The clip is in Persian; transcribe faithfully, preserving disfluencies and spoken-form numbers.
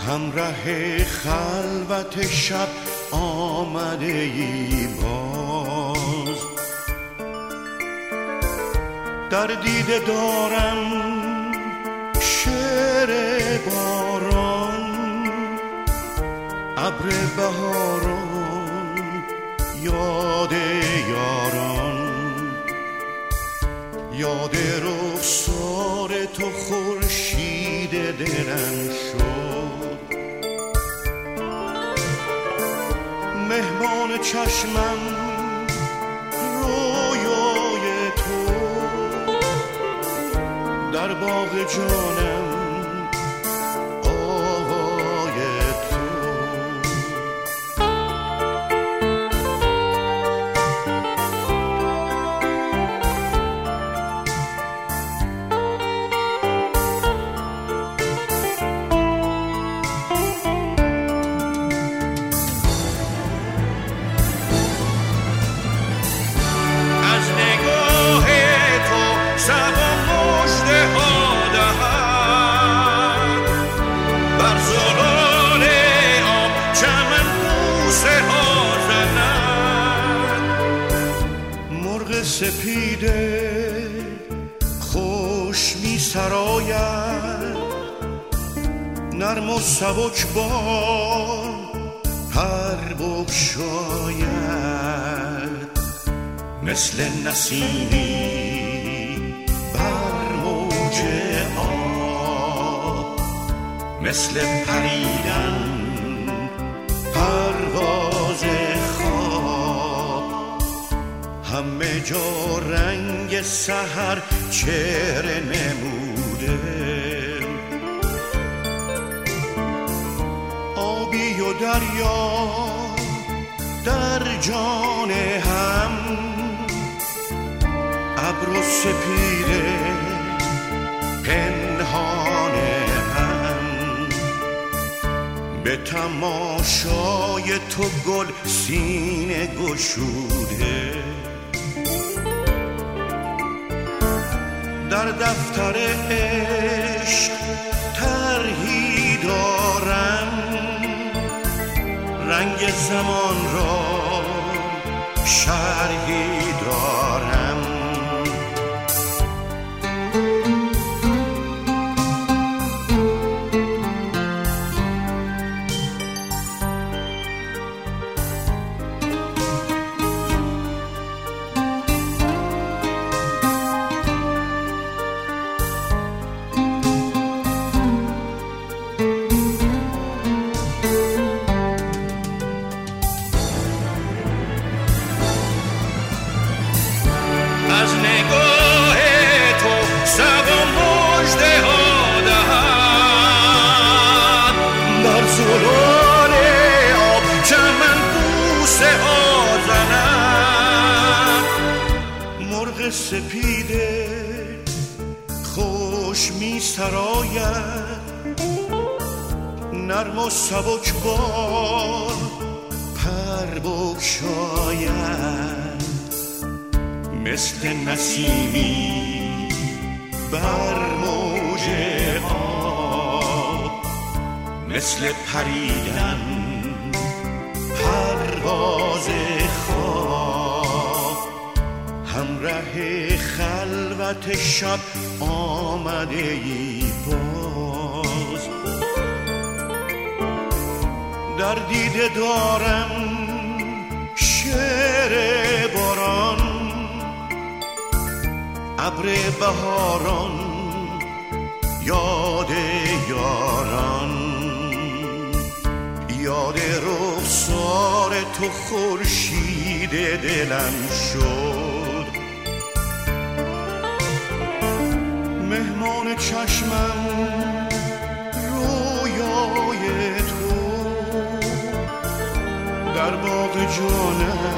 همراه خلوت شب آمده ای باز، در دیده دارم شعر باران، ابر بهاران، یاد یاران، یاد رخسار تو خورشید دلم شد، مهمان چشمم رویای تو، در باغ جانم سپیده خوش می سراید، نرم و سبک بال پر بگشاید، مثل نسیمی بر موج آب، مثل پریدن پرواز خواب، همه جا رنگ سحر چهره نموده، آبی و دریا در جان هم، ابر و سپیده پنهان هم، به تماشای تو گل سینه گشوده، در دفتر عشق طرحی دارم، رنگ زمان را شرحی دارم، سپیده خوش می سراید، نرم و سبک بال پر بگشاید، مثل نسیمی بر موج آب، مثل پریدن پرواز خواب، همراه خلوت شب آمده ای باز، در دیده دارم شعر باران، ابر بهاران، یاد یاران، یاد رخسار تو خورشید دلم شد، مهمان چشمم رویای تو، در باغ جانم